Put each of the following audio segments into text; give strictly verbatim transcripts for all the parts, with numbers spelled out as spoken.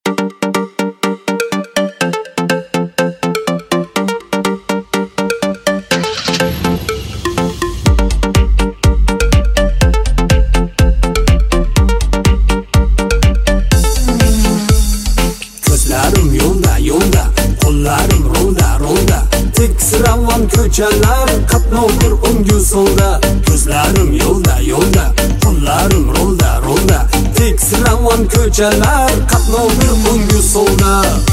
Ravon ko'chalar qatnov bir o'ngu so'lda, ko'zlarim yo'lda yo'lda, qo'llarim rolda rolda. Tekis ravon ko'chalar qatnov bir o'ngu so'lda.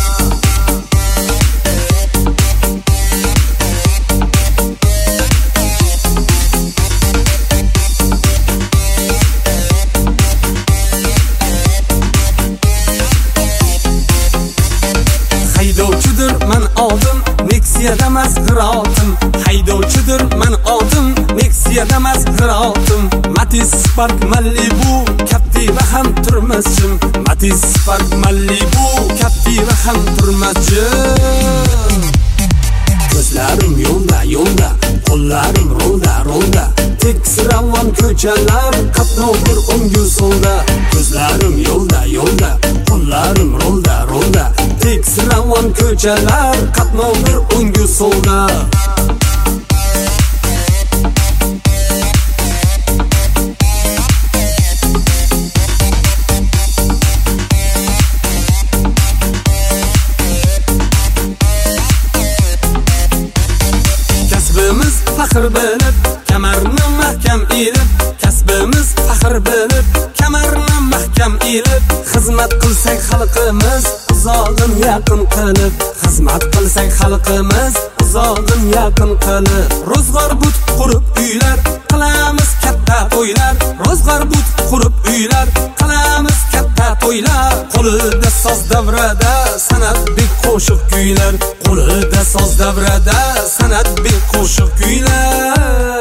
Haydovchidir men odim, Nexia'da emas g'irotim. Haydovchidir men odim, Nexia'da emas g'irotim. Matiz Spark Malibu, Captiva ham turmasjim. Matiz Spark Malibu, Captiva ham turmasjim. Ko'zlarim yo'lda yo'lda, qo'llarim rolda rolda. Tekis ravon ko'chalar qatnov bir o'ngu so'lda. Ko'zlarim yo'lda yo'lda, qo'llarim rolda rolda. Tekis ravon ko'chalar qatnov bir o'ngu so'lda. Kasbimiz faxr bilib, kamarni mahkam ilib. Kasbimiz faxr bilib, kamarni mahkam ilib. Xizmat qilsak xalqimiz uzoqdan yaqin qilib. Xizmat qilsak xalqimiz uzoqdan yaqin qilib. Ro'zg'or but qurib uylar, qilamiz katta to'ylar. Ro'zg'or but qurib uylar, qilamiz katta to'ylar. Qo'lida soz davrada san'at bek qo'shiq kuylar. Qo'lida soz davrada san'at bek qo'shiq kuylar.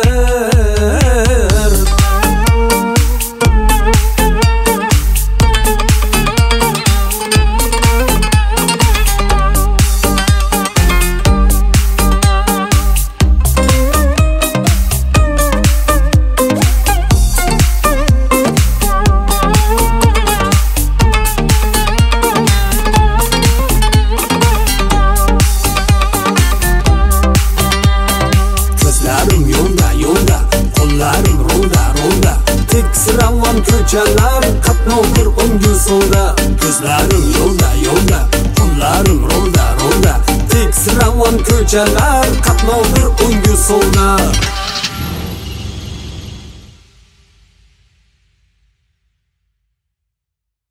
Tekis ravon ko'chalar qatnov bir o'ngu so'lda. Ko'zlarim yo'lda yo'lda, qo'llarim rolda rolda. Tekis ravon ko'chalar qatnov bir o'ngu so'lda.